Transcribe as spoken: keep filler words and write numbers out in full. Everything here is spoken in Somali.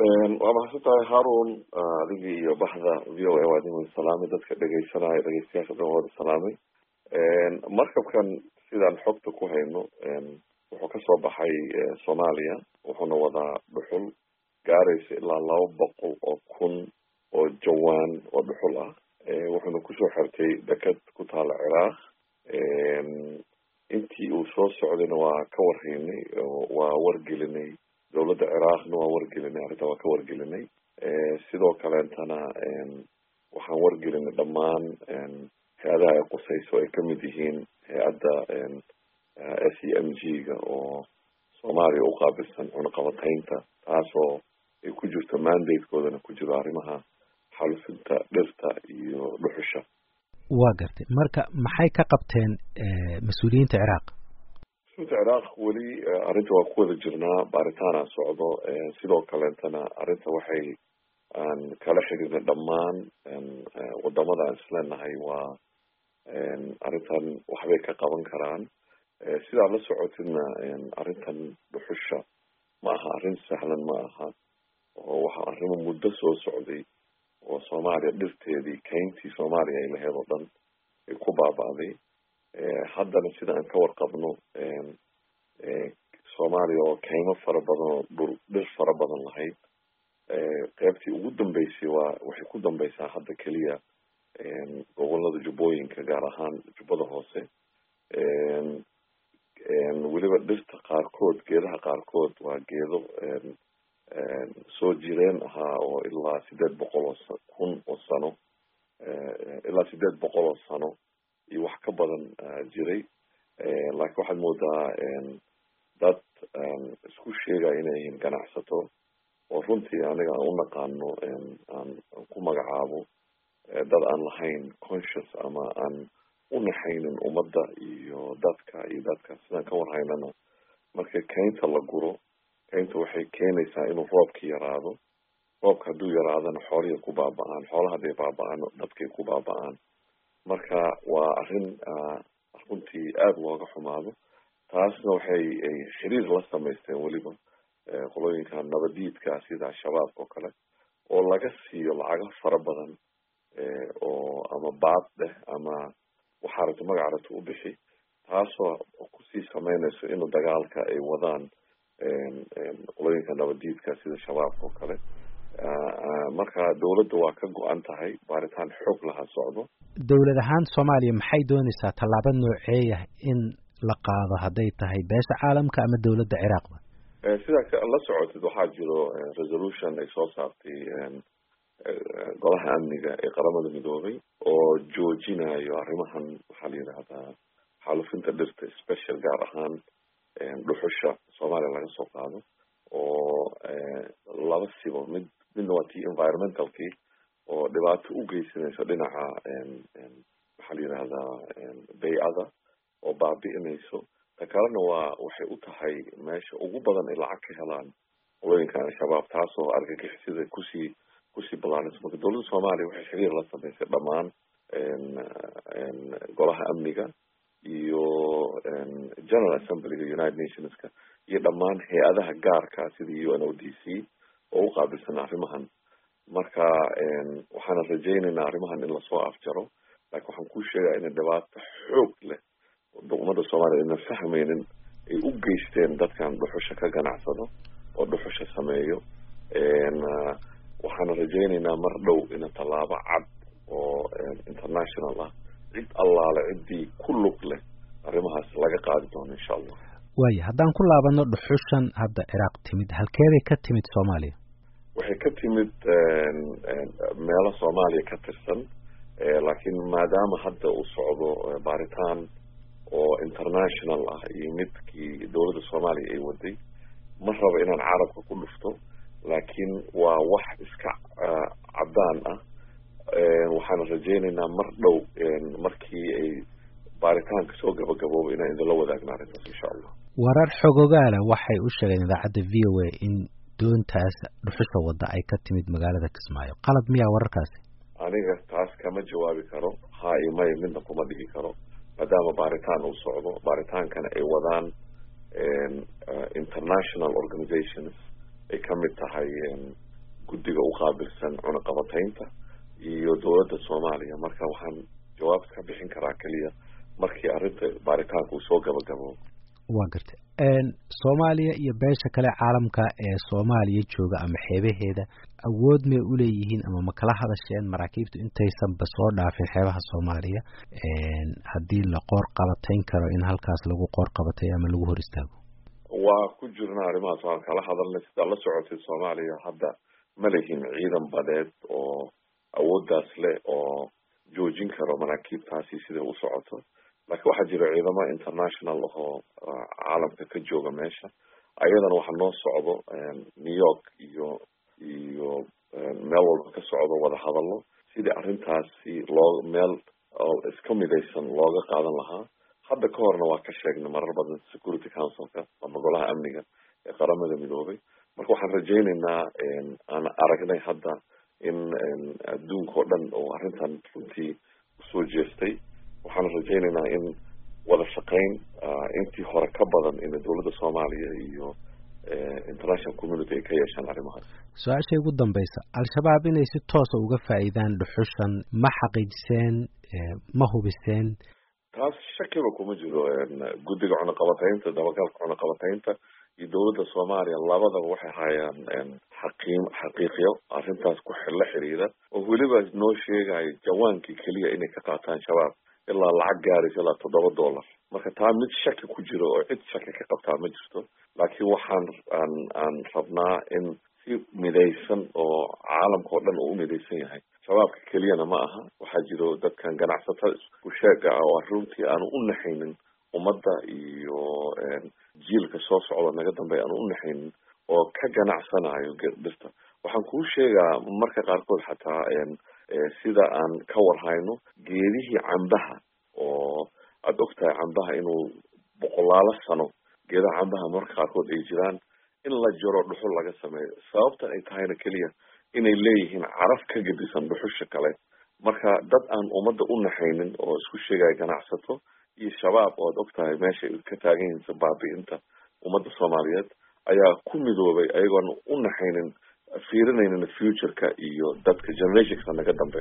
waa mahadsantahay haarun adigii iyo baxda v o a waa idin wada salaamay dadka dhegeysanaya dhegeystayaasha dhan wada salaamay markabkan sidaan xogta ku hayno wuxuu kasoo baxay soomaaliya wuxuuna wadaa dhuxul gaaraysa ilaa laba boqol oo kun oo jawaan oo dhuxul ah wuxuuna kusoo xirtay deked ku taala ciraaq intii uu soo socdayna waa ka warhaynay waa wargelinay dawladda ciraaqna waa wargelinay arrinta waa ka wargelinay sidoo kaleentana waxaan wargelinay dhammaan hay-adaha ay qusayso ay kamid yihiin hay-adda s e m g ga oo soomaaliya u qaabilsan cunaqabataynta taasoo ay ku jirto mandatekoodana ku jiro arrimaha xalufinta dhirta iyo dhuxusha. waa gartay marka maxay ka qabteen mas-uuliyiinta ciraaq? mas-uuliyiinta ciraaq weli arrinta waa ku wada jirnaa baaritaana socdo sidoo kaleentana arrinta waxay aan kala xidhiidnay dhammaan wadamada aan isleenahay waa arrintan waxbay ka qaban karaan sidaa la socotidna arrintan dhuxusha ma aha arrin sahlan ma aha oo waxa arrimo muddo soo socday oo soomaaliya dhirteedii kayntii soomaaliya ay laheyd oo dhan ay ku baaba'day haddana sida aan ka warqabno soomaaliya oo kaymo fara badan oo dhul dhir fara badan lahayd qaybtii ugu dambeysay waa waxay ku dambeysaa hadda keliya gobolada jubbooyinka gaar ahaan jubbada hoose weliba dhirta qaarkood geedaha qaarkood waa geedo soo jireen ahaa oo ilaa sideed boqol oo kun oo sano ilaa sideed boqol oo sano iyo wax ka badan jiray laakiin waxaad moodaa dad isku sheegaya inay yihiin ganacsato oo runtii aniga aan u naqaano aan ku magacaabo dad aan lahayn conscious ama aan u naxaynin ummadda iyo dadka iyo dadka sidaan ka warhaynana marka kaynta la guro kaynta waxay keenaysaa inuu roobka yaraado roobka hadduu yaraadana xoolihii ku baaba'aan xoolaha hadday baaba'aan dadkay ku baaba'aan marka waa arrin runtii aada looga xumaado taasna waxay ay xiriir la samaysteen weliba qolooyinka nabadiidka sida al-shabaab oo kale oo laga siiyo lacago fara badan oo ama baad dheh ama waxaa rabto magaca rabto u bixi taasoo kusii sameynayso inuu dagaalka ay wadaan qolooyinka nabadiidka sida shabaabka oo kale marka dawladda waa ka go-an tahay baaritaan xoog laha socdo. dawlad ahaan soomaaliya maxay doonaysaa tallaabo nooceeya in la qaado hadday tahay beesha caalamka ama dawladda ciraaqba? sidaa la socotid waxaa jiro resolution ay soo saartay golaha amniga ee qaramada midoobay oo joojinayo arrimahan waxaa la yidhaahdaa xaalufinta dhirta special gaar ahaan dhuxusha soomaaliya laga soo qaado oo laba sibo mid midna waa tii environmentalkii oo dhibaato u geysanayso dhinaca waxaa la yidhaahdaa bay-ada oo baabi'inayso ta kalena waa waxay u tahay meesha ugu badan ay lacag ka helaan qolooyinka al-shabaab taasoo argagixisada kusii kusii balaarinayso marka dawladda soomaaliya waxay xiriir la samaysay dhammaan golaha amniga iyo general assemblyga united nationska iyo dhammaan hay-adaha gaarka sida u n o d c oo u qaabilsan arrimahan marka waxaana rajaynaynaa arrimahan in lasoo afjaro laakiin waxaan ku sheegaya inay dhibaato xoog leh ummadda soomaaliya ina fahmaynin ay u geysteen dadkan dhuxusha ka ganacsado oo dhuxusha sameeyo waxaana rajaynaynaa mar dhow ina tallaabo cad oo international ah cid allaale ciddii ku lug leh arrimahaas laga qaadi doono insha allah. waaya haddaan ku laabano dhuxushan hadda ciraaq timid halkeeday ka timid soomaaliya? waxay ka timid meelo soomaaliya ka tirsan laakiin maadaama hadda uu socdo baaritaan oo international ah iyo midkii dawladda soomaaliya ay waday ma raba inaan carabka ku dhufto laakiin waa wax iska caddaan ah waxaana rajaynaynaa mar dhow markii ay baaritaanka soo gabagabooba inaan idinla wadaagna arrintaas insha allah. warar xogogaala waxay u sheegeen idaacadda v o a in doontaas dhuxusha wadda ay ka timid magaalada Kismaayo qalad miyaa wararkaasi? aniga taas kama jawaabi karo ha iyo may midna kuma dhigi karo maadaama baaritaan uu socdo baaritaankana ay wadaan international organizations ay kamid tahay qaabilsan cunaqabataynta iyo dowladda Soomaaliya marka waxaan jawaab ka bixin karaa kaliya markii arrinta baaritaanku soo gabagabo waa gartay een Soomaaliya iyo beesha kale caalamka ee Soomaaliya jooga ama xeebaheeda awood may u leeyihiin ama ma kala hadasheen maraakiibtu intaysan ba soo dhaafin xeebaha Soomaaliya een haddii la qoor qabatayn karo in halkaas lagu qoor qabatay ama lagu hor istaago waa ku jirnaa arrimahaas waan kala hadalnay sida la socotay Soomaaliya hadda ma lehin ciidan badeed oo awooddaas leh oo joojin karo maraakiibtaasi sida u socoto laakiin waxaa jira ciidamo international oo caalamka ka jooga meesha ayadana waxa noo socdo New York iyo iyo meel walba ka socdo wada hadallo sidii arrintaasi loo meel oo iska midaysan looga qaadan lahaa hadda ka horna waa ka sheegnay marar badan Security Council-ka ama golaha amniga ee qaramada midoobay marka waxaan rajaynaynaa aan aragnay hadda in adduunka oo dhan oo arrintan runtii soo jeestay waxaan rajaynaynaa in wada shaqayn intii hore ka badan in dowladda Soomaaliya iyo international community ay ka yeeshaan arrimahaas su-aasha ugu dambaysa al-shabaab inay si toos ah uga faa'iidaan dhuxushan ma xaqiijiseen ma hubiseen taas shakiba kuma jiro guddiga cunaqabataynta dabagalka cunaqabataynta iyo dowladda Soomaaliya labadaba waxay hayaan xaqiim xaqiiqiyo arrintaas ku xilla xiriira oo weliba noo sheegay jawaankii kaliya inay ka qaataan shabaab ilaa lacag gaaraysa ilaa toddoba dollar marka taa mid shaki ku jiro oo cid shaki ka qabtaa ma jirto laakiin waxaan aan aan rabnaa in si midaysan oo caalamka oo dhan uu u midaysan yahay shabaabka keliyana ma aha waxaa jiro dadkan ganacsatada isku sheega ah oo runtii aanu u naxaynin ummadda iyo jiilka soo socda naga dambeeya aanu u naxaynin oo ka ganacsanayo dhirta waxaan kuu sheegaa marka qaarkood xataa sida aan ka warhayno geedihii cambaha oo aad ogtahay cambaha inuu boqolaalo sano geedaha cambaha marka qaarkood ay jiraan in la jaro dhuxul laga sameeyo sababta ay tahayna keliya inay leeyihiin caraf ka gedisan dhuxusha kale marka dad aan ummadda u naxaynin oo isku sheegaya ganacsato iyo shabaab oo aad ogtahay meesha ka taagan yihiin baabi'inta ummadda Soomaaliyeed ayaa ku midoobay ayagoon u naxaynin fiirinaynin future-ka iyo dadka generationka naga dambe